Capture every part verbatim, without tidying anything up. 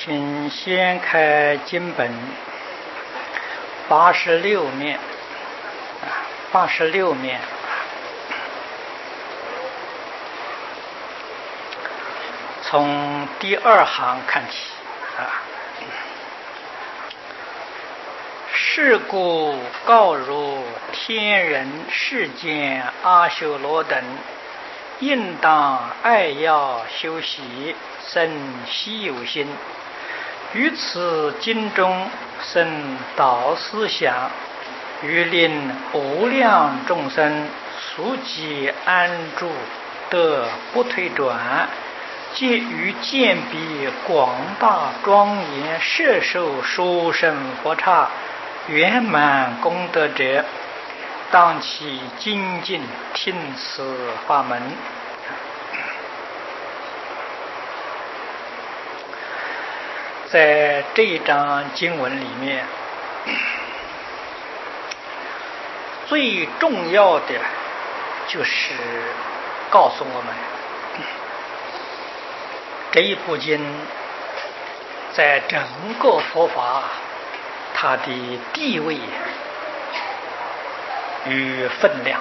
请掀开经本八十六面，八十六面，从第二行看起啊。是故告如天人世间阿修罗等，应当爱要修习生希有心，于此经中生导思想，欲令无量众生俗即安住，得不退转，皆于见彼广大庄严摄受殊胜佛刹圆满功德者，当其精进听此法门。在这一章经文里面，最重要的就是告诉我们，这一部经在整个佛法它的地位与分量。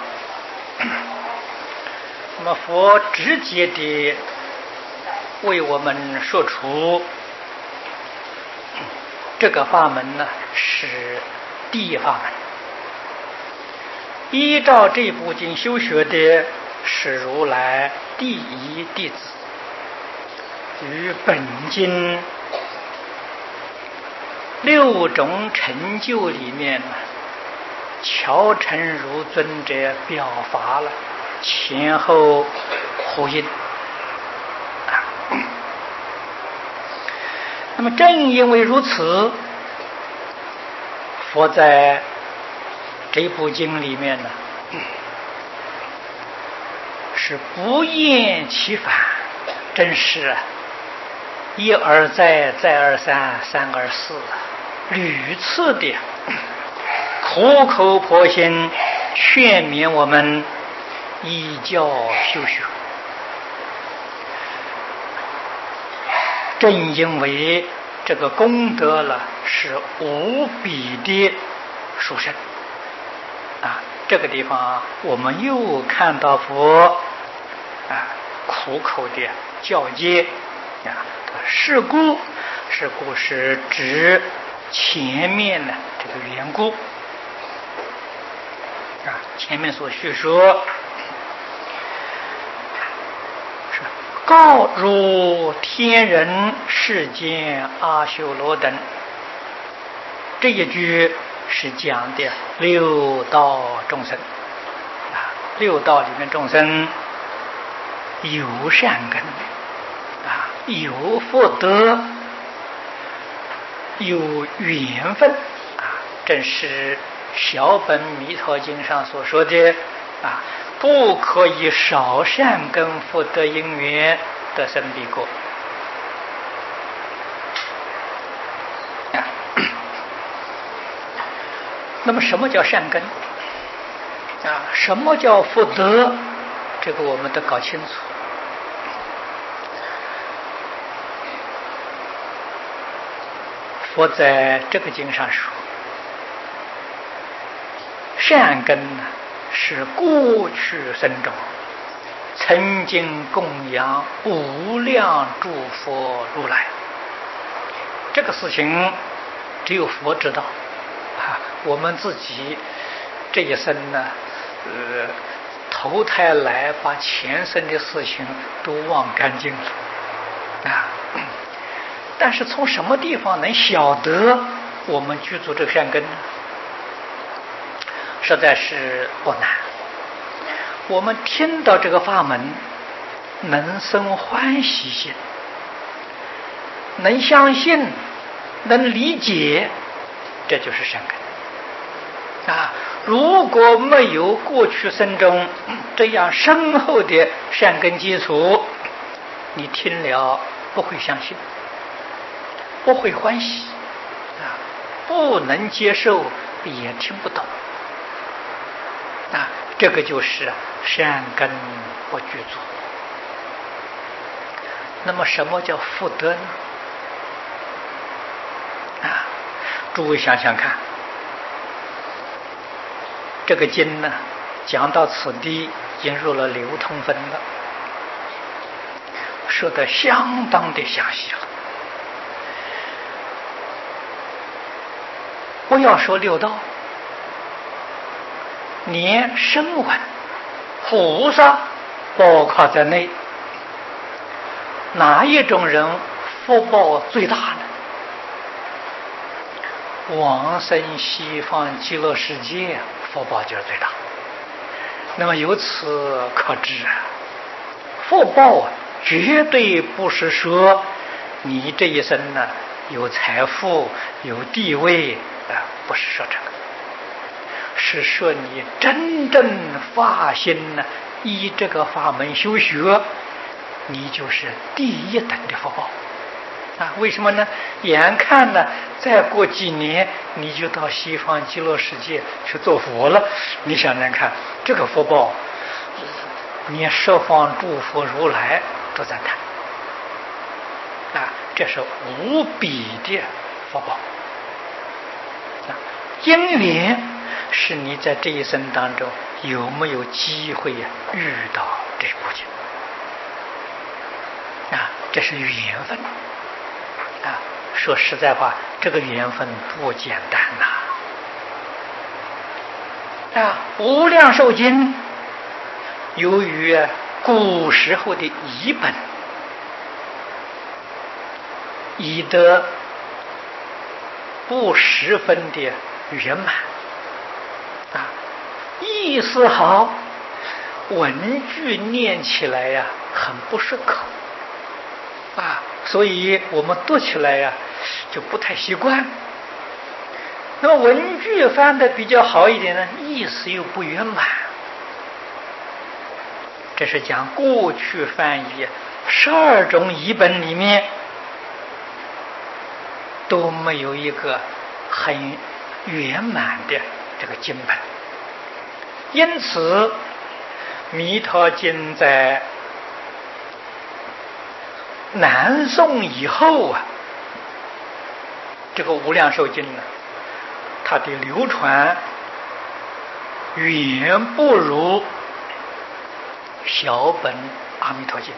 那么佛直接的为我们说出这个法门呢，是第一法门。依照这部经修学的是如来第一弟子，与本经六种成就里面呢，乔成如尊者表法了，前后呼应。那么正因为如此，佛在这部经里面呢，是不厌其烦，真是啊，一而再，再而三，三而四，屡次的苦口婆心劝勉我们依教修学。正因为这个功德了是无比的殊胜啊，这个地方我们又看到佛啊苦口的教诫啊，是故是故是指前面的这个缘故啊，前面所叙说是告如天人世间阿修罗等，这一句是讲的六道众生啊，六道里面众生有善根啊，有福德，有缘分啊，正是小本弥陀经上所说的啊，不可以少善根福德因缘得生彼国。那么什么叫善根啊？什么叫福德？这个我们得搞清楚。佛在这个经上说，善根呢是过去生中曾经供养无量诸佛如来，这个事情只有佛知道啊，我们自己这一生呢，呃，投胎来把前生的事情都忘干净了啊。但是从什么地方能晓得我们具足这个善根呢？实在是不难。我们听到这个法门，能生欢喜心，能相信，能理解，这就是善根啊。如果没有过去生中这样深厚的善根基础，你听了不会相信，不会欢喜啊，不能接受，也听不懂啊。这个就是善根不具足。那么什么叫福德呢？ 诸位想想看，这个经呢讲到此地进入了流通分了，说得相当的详细了。不要说六道，连声闻、菩萨包括在内，哪一种人福报最大呢？往生西方极乐世界福报就是最大。那么由此可知啊，福报啊绝对不是说你这一生呢有财富有地位啊，不是说这个，是说你真正发心呢，依这个法门修学，你就是第一等的福报啊！为什么呢？眼看呢，再过几年你就到西方极乐世界去做佛了。你想想看，这个福报，连十方诸佛如来都赞叹啊！这是无比的福报啊！因缘是你在这一生当中有没有机会呀、啊、遇到这部经啊？这是缘分啊！说实在话，这个缘分不简单呐！啊，无量寿经由于古时候的译本，译得不十分的圆满啊，意思好，文句念起来呀、啊、很不顺口啊，所以我们读起来呀、啊、就不太习惯。那么文句翻的比较好一点呢，意思又不圆满。这是讲过去翻译十二种译本里面都没有一个很圆满的这个经本，因此弥陀经在南宋以后啊，这个无量寿经呢，它的流传远不如小本阿弥陀经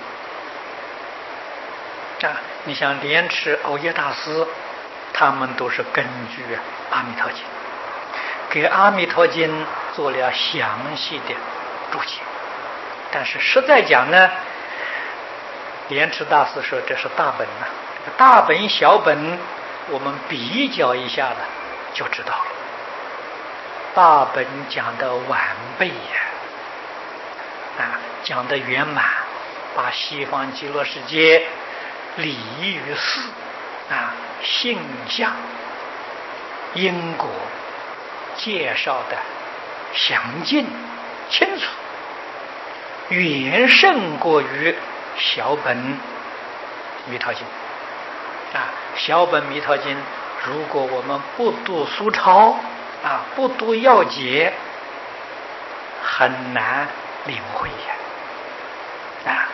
啊！你像莲池藕耶大师，他们都是根据阿弥陀经，给阿弥陀经做了详细的注解。但是实在讲呢，莲池大师说这是大本呐、啊，这个大本小本我们比较一下呢，就知道了。大本讲的完备呀，啊，讲的圆满，把西方极乐世界理于事啊，性相、因果介绍的详尽清楚，远胜过于小本弥陀经啊。小本弥陀经，如果我们不读疏钞啊，不读要解，很难领会呀啊。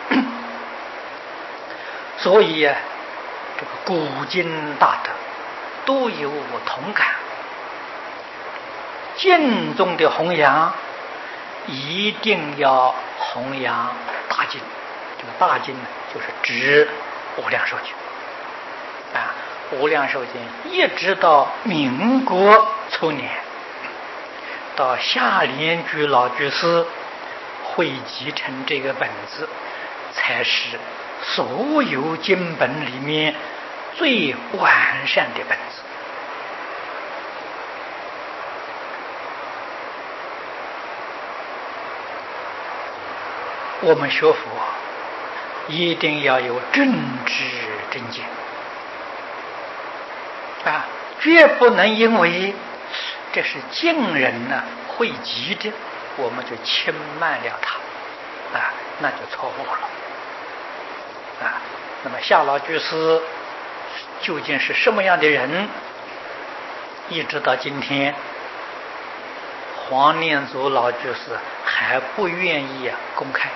所以呀、啊，这个古今大德都有同感。经中的弘扬一定要弘扬大经，这个大经呢，就是指无量寿经啊。无量寿经一直到民国初年，到夏莲居老居士汇集成这个本子，才是所有经本里面最完善的本子。我们学佛一定要有正知正见啊，绝不能因为这是近人呢汇集的，我们就轻慢了他啊，那就错误了啊。那么夏老居士究竟是什么样的人？一直到今天，黄念祖老居士还不愿意啊公开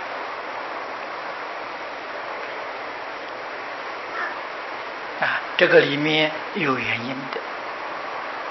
啊，这个里面有原因的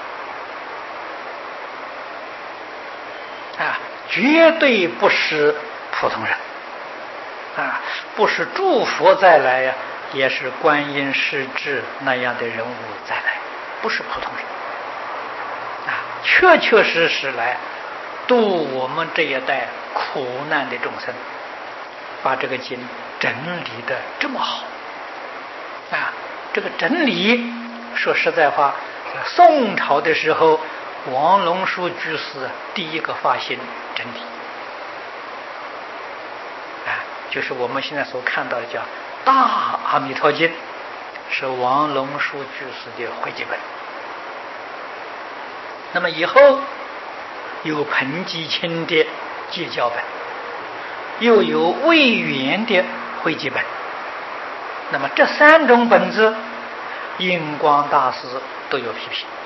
绝对不是普通人啊，不是诸佛再来呀、啊，也是观音世智那样的人物再来，不是普通人啊，确确实实来度我们这一代苦难的众生，把这个经整理的这么好啊！这个整理，说实在话，宋朝的时候，王龙书居士第一个发心整理啊，就是我们现在所看到的叫《大阿弥陀经》，是王龙书居士的汇集本。那么以后有彭基清的介教本，又有魏源的汇集本。那么这三种本子，印光大师都有批评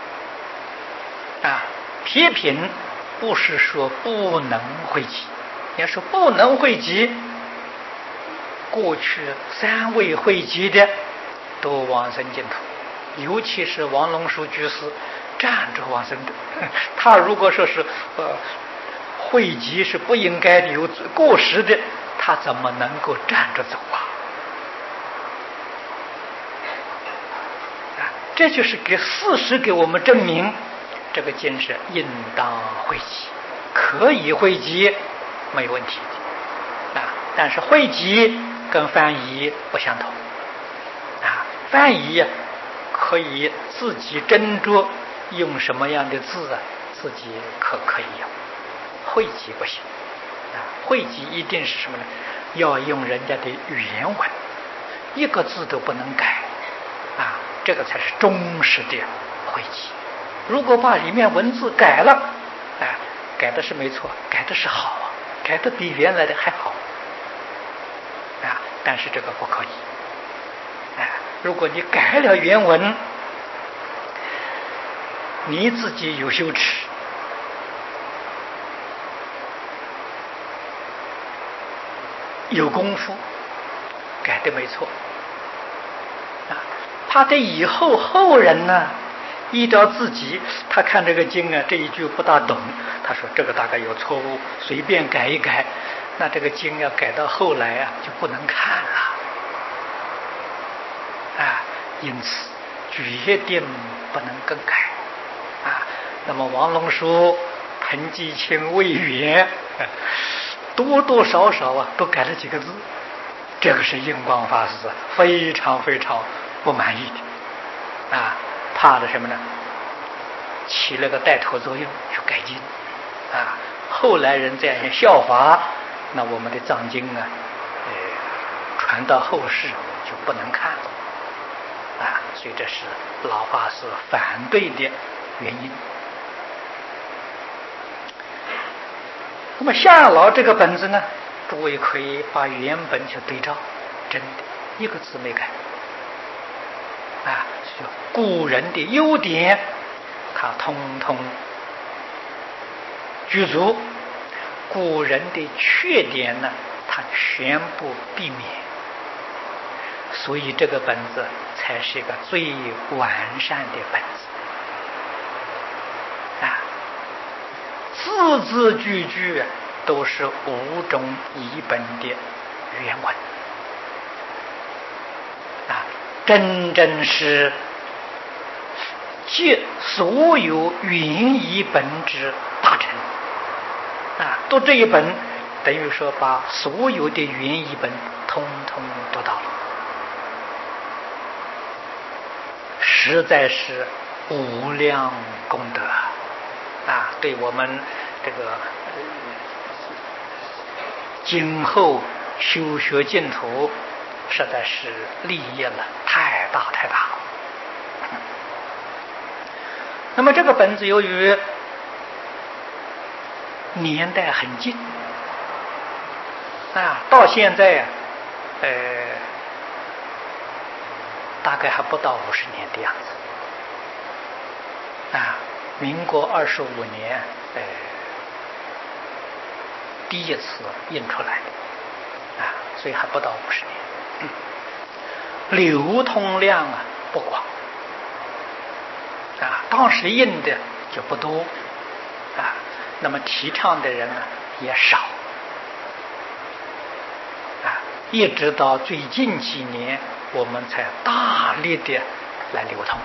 啊。批评不是说不能汇集，要说不能汇集，过去三位汇集的都往生净土，尤其是王龙书居士站着往生的。他如果说是呃汇集是不应该的，有过失的，他怎么能够站着走啊？这就是给事实给我们证明，这个经是应当汇集，可以汇集，没有问题啊。但是汇集跟翻译不相同啊，翻译可以自己斟酌用什么样的字啊，自己可可以用，汇集不行啊。汇集一定是什么呢？要用人家的原文，一个字都不能改啊。这个才是忠实的汇集。如果把里面文字改了，哎，改的是没错，改的是好啊，改的比原来的还好啊，但是这个不可以。哎，如果你改了原文，你自己有羞耻，有功夫，改的没错。怕得以后后人呢，依照自己，他看这个经啊，这一句不大懂，他说这个大概有错误，随便改一改，那这个经要改到后来啊，就不能看了啊。因此决定不能更改啊。那么王龙书、彭基清、魏源，多多少少啊，都改了几个字。这个是印光法师非常非常不满意的啊，怕的什么呢？起了个带头作用去改进啊。后来人这样效法，那我们的藏经啊，呃，传到后世就不能看啊。所以这是老法师反对的原因。那么夏老这个本子呢，诸位可以把原本去对照，真的一个字没改啊，就古人的优点，他通通具足；古人的缺点呢，他全部避免。所以这个本子才是一个最完善的本子啊，字字句句都是五种译本的原文啊，真正是借所有原译本之大成啊！读这一本，等于说把所有的原译本通通读到了，实在是无量功德啊！对我们这个、呃、今后修学净土，实在是利益了太大太大了。那么这个本子由于年代很近啊，到现在呃大概还不到五十年的样子啊，民国二十五年呃第一次印出来的啊，所以还不到五十年、嗯、流通量啊不广啊，当时印的就不多啊， 那么提倡的人呢也少啊，一直到最近几年，我们才大力的来流通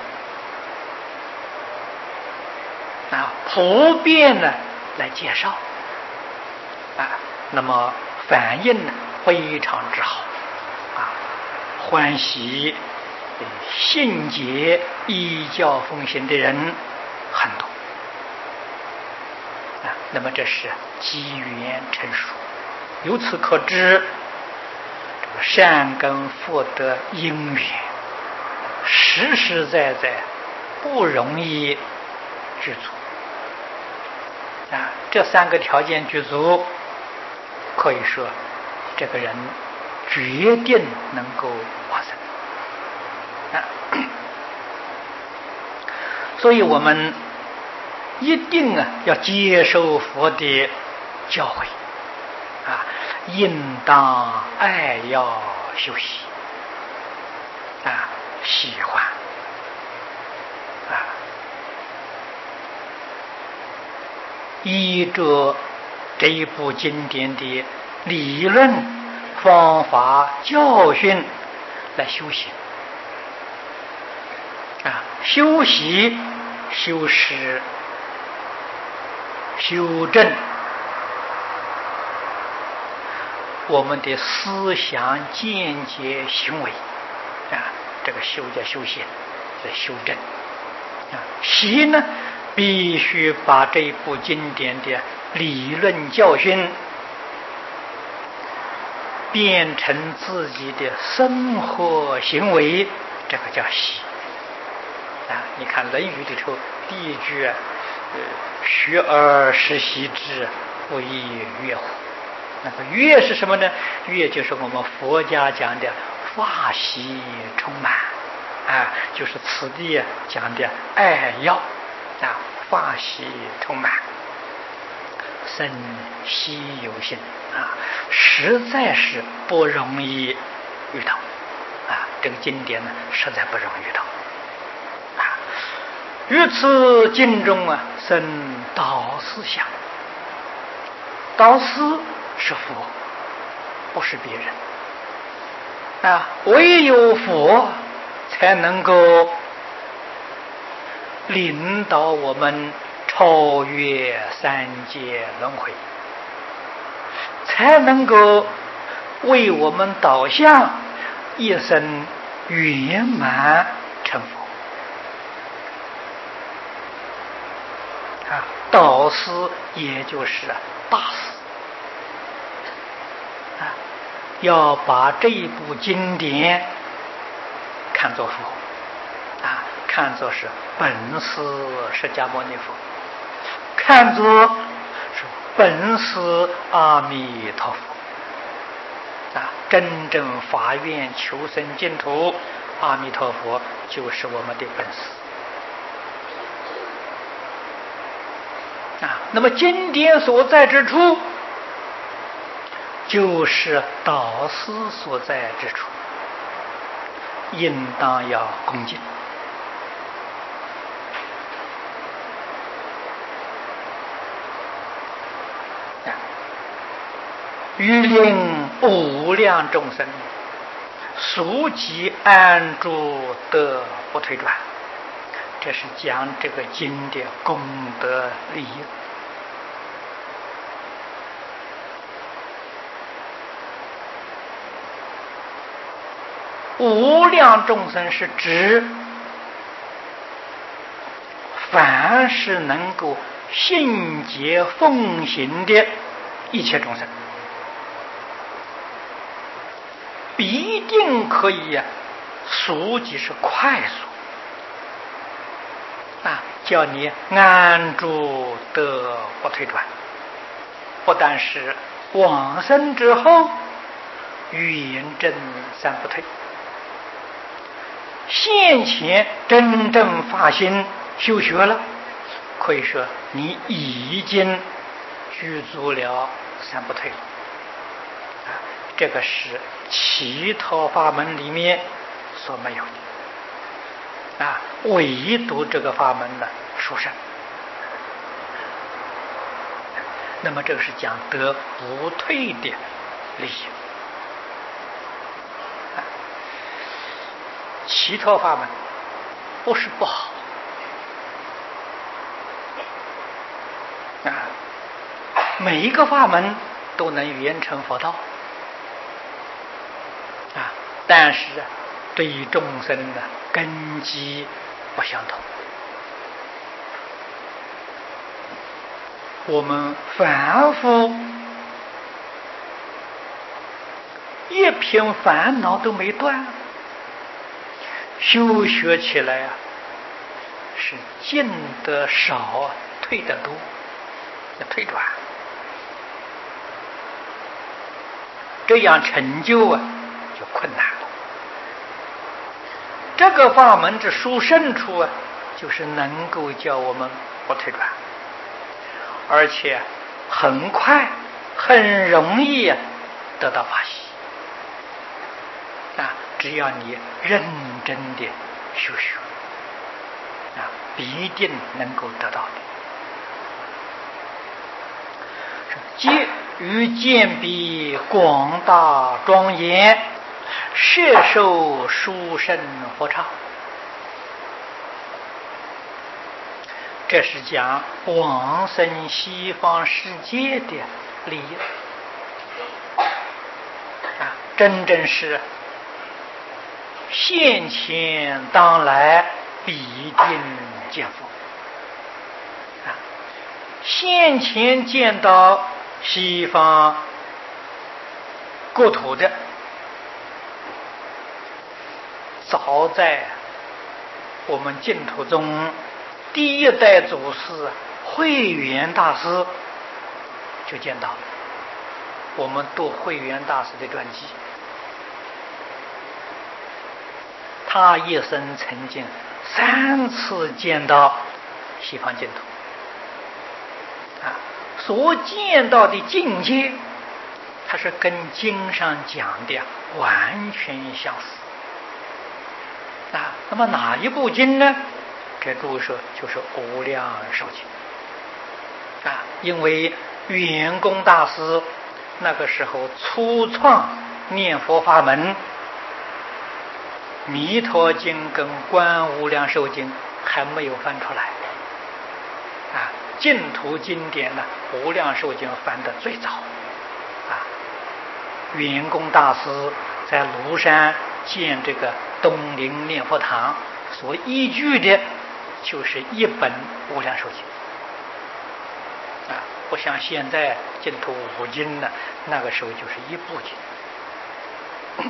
啊，普遍呢来介绍啊，那么反应呢非常之好啊，欢喜信解依教奉行的人很多啊，那么这是机缘成熟，由此可知，这个善根福德因缘实实在在不容易具足啊，这三个条件具足，可以说这个人决定能够往生啊。所以我们一定啊要接受佛的教诲啊，应当爱要修习啊，喜欢啊，依着这一部经典的理论、方法、教训来修行啊，修习、修持、修正我们的思想、见解、行为啊，这个修叫修行，叫修正啊。习呢，必须把这一部经典的理论教训变成自己的生活行为，这个叫习啊。你看《论语》里头第一句啊，呃，学而时习之，不亦说乎？那个乐是什么呢？乐就是我们佛家讲的法喜充满啊，就是此地讲的爱要啊，法喜充满，生稀有性啊，实在是不容易遇到啊。这个经典呢，实在不容易遇到啊。于此经中啊，生导师相，导师是佛，不是别人啊，唯有佛才能够领导我们超越三界轮回，才能够为我们导向一生圆满成佛啊。导师也就是大师啊，要把这一部经典看作佛啊，看作是本师释迦牟尼佛，看作是本师阿弥陀佛啊，真正发愿求生净土，阿弥陀佛就是我们的本师啊。那么经典所在之处，就是导师所在之处，应当要恭敬啊。欲令无量众生速即安住得不退转，这是讲这个经的功德利益。无量众生是指凡是能够信解奉行的一切众生，必定可以啊，速即是快速啊，叫你安住得不退转。不但是往生之后圆证三不退，现前真正发心修学了，可以说你已经具足了三不退了啊，这个是其他法门里面所没有的啊，唯独这个法门呢殊胜那么这个是讲得不退的利益。其他法门不是不好啊，每一个法门都能圆成佛道啊，但是对于众生的根基不相同。我们凡夫一片烦恼都没断，修学起来啊，是进得少，退得多，要退转，这样成就啊就困难了。这个法门之殊胜处啊，就是能够叫我们不退转，而且很快很容易得到法喜啊！只要你认真的修学啊，必定能够得到的。皆于见彼广大庄严，摄受殊胜佛刹。这是讲往生西方世界的利益啊，真正是现前当来必定见佛啊！现前见到西方国土的，早在我们净土中第一代祖师慧远大师就见到了。我们读慧远大师的传记，他一生曾经三次见到西方净土啊，所见到的境界，它是跟经上讲的完全相似啊。那么哪一部经呢？这诸位说就是《无量寿经》啊，因为圆公大师那个时候初创念佛法门，《弥陀经》跟《观无量寿经》还没有翻出来啊，净土经典呢，《无量寿经》翻得最早啊。圆公大师在庐山建这个东林念佛堂，所依据的就是一本《无量寿经》啊，不像现在净土五经呢，那个时候就是一部经。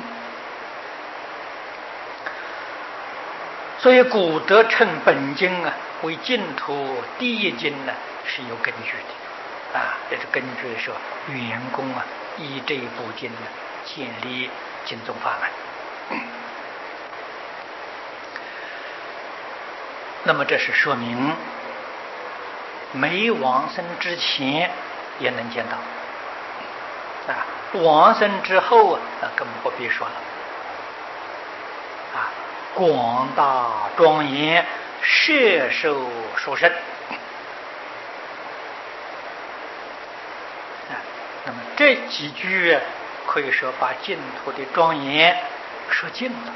所以古德称本经啊为净土第一经呢，是有根据的啊。这是根据说圆公啊依这一部经呢建立净宗法门。那么这是说明没往生之前也能见到啊，往生之后啊那更不必说了啊。广大庄严，摄受殊胜啊。那么这几句可以说把净土的庄严说尽了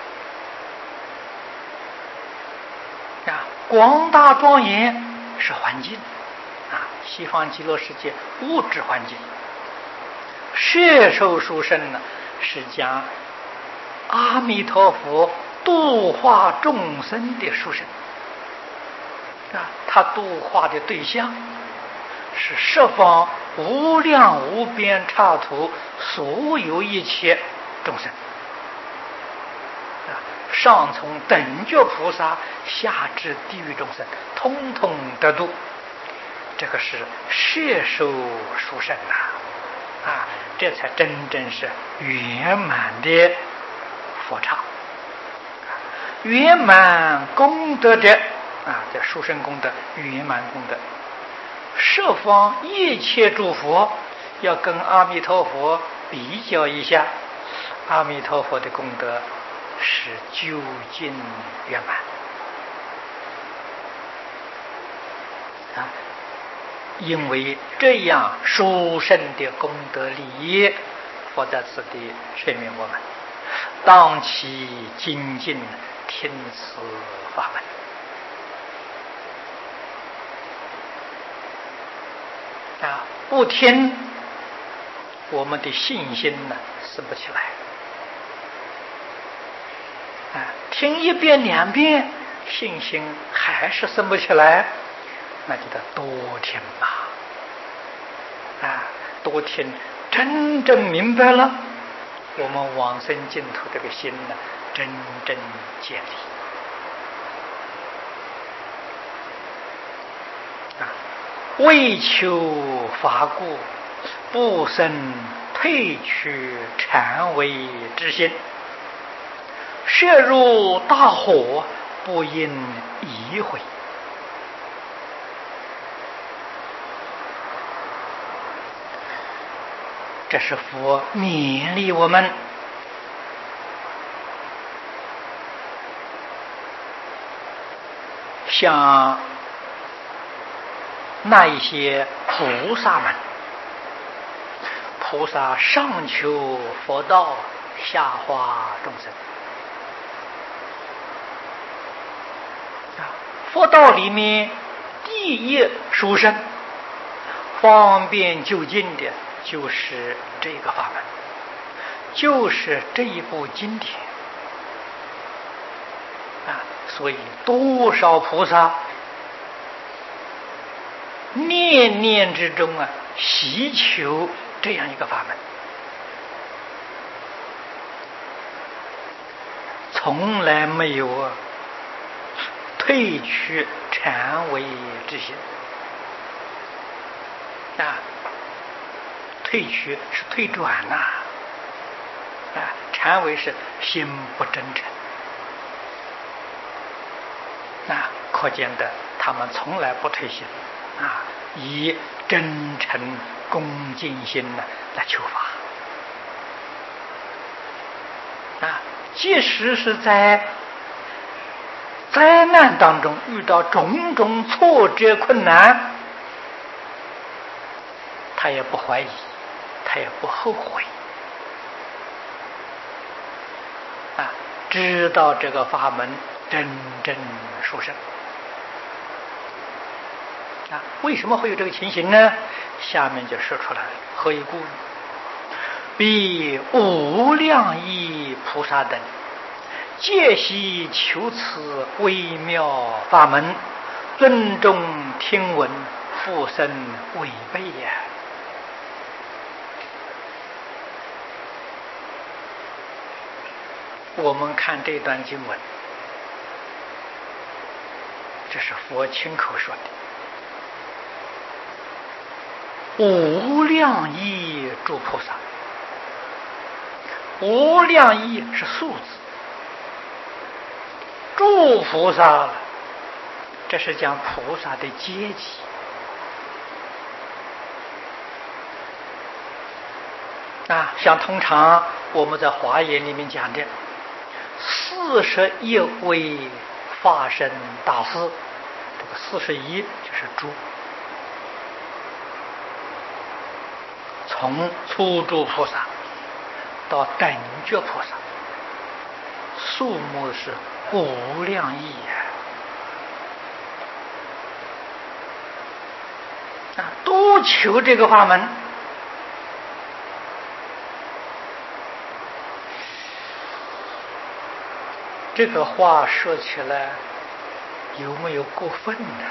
啊。广大庄严是环境啊，西方极乐世界物质环境。摄受殊胜呢，是讲阿弥陀佛度化众生的殊胜啊，他度化的对象是十方无量无边刹土所有一切众生啊，上从等觉菩萨，下至地狱众生，通通得度。这个是摄受殊胜呐啊，这才真正是圆满的佛刹。圆满功德者啊，这殊胜功德，圆满功德，十方一切诸佛要跟阿弥陀佛比较一下，阿弥陀佛的功德是究竟圆满啊。 因为这样殊胜的功德利益，佛在此地劝勉我们，当其精进听此法门。啊，不听，我们的信心呢生不起来。啊，听一遍两遍，信心还是生不起来，那就得多听吧。啊，多听，真正明白了，我们往生净土这个心呢，真正建立。啊，为求法故，不生退去禅为之心。涉入大火，不应疑悔。这是佛勉励我们，像那一些菩萨们，菩萨上求佛道，下化众生。佛道里面第一殊胜、方便就近的，就是这个法门，就是这一部经典啊！所以多少菩萨念念之中啊，希求这样一个法门，从来没有啊退去禅为之心啊，退去是退转呐、啊，啊，禅为是心不真诚，啊，可见的他们从来不退心啊，以真诚恭敬心呢来求法啊，即使是在灾难当中遇到种种挫折困难，他也不怀疑，他也不后悔啊，知道这个法门真正殊胜啊。为什么会有这个情形呢？下面就说出来了，何以故？彼无量义菩萨等，皆悉求此微妙法门，尊重听闻，不生违背也。我们看这段经文，这是佛亲口说的。无量义诸菩萨，无量义是数字，诸菩萨这是讲菩萨的阶级啊，像通常我们在华严里面讲的四十一位法身大师，这个四十一就是诸，从初住菩萨到等觉菩萨，数目是无量亿啊！都求这个法门，这个话说起来有没有过分呢？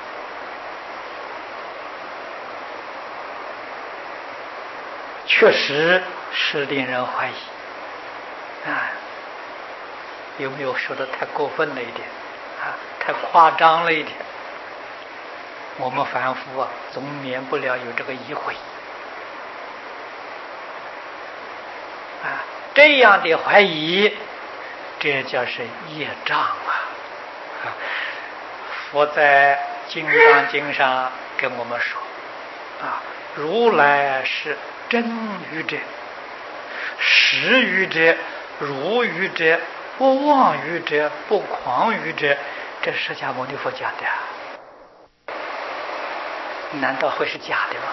确实是令人怀疑啊，有没有说的太过分了一点啊？太夸张了一点？我们凡夫啊，总免不了有这个疑惑啊。这样的怀疑，这叫是业障啊！啊，佛在《金刚经》上跟我们说啊，如来是真语者，实语者，如语者，不妄语者，不诳语者，这是释迦牟尼佛讲的难道会是假的吗？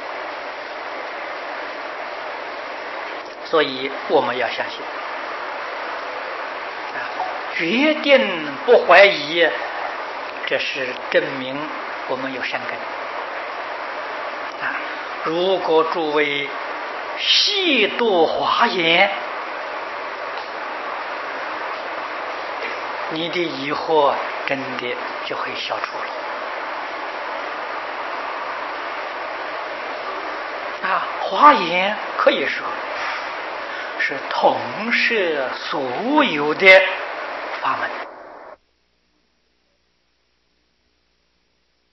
所以我们要相信，啊，决定不怀疑，这是证明我们有善根。啊，如果诸位细读华严，你的疑惑真的就会消除了。啊，华严可以说是统摄所有的法门。